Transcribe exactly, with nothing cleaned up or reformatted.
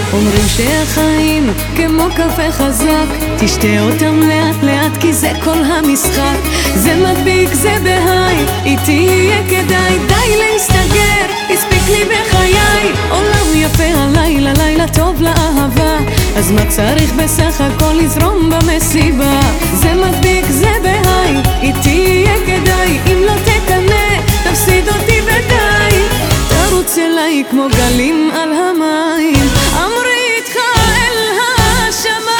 אומרים שהחיים כמו קפה חזק, תשתה אותם לאט לאט כי זה כל המשחק. זה מדביק, זה בהיי, איתי יהיה כדאי. די להסתגר, הספיק לי בחיי. עולם יפה הלילה, לילה טוב לאהבה, אז מה צריך בסך הכל לזרום במסיבה? זה מדביק, זה בהיי, איתי יהיה כדאי. אם לא תקנה, תפסיד אותי ודי. תרוץ אליי כמו גלים על המים, אמרי איתך אל השמיים.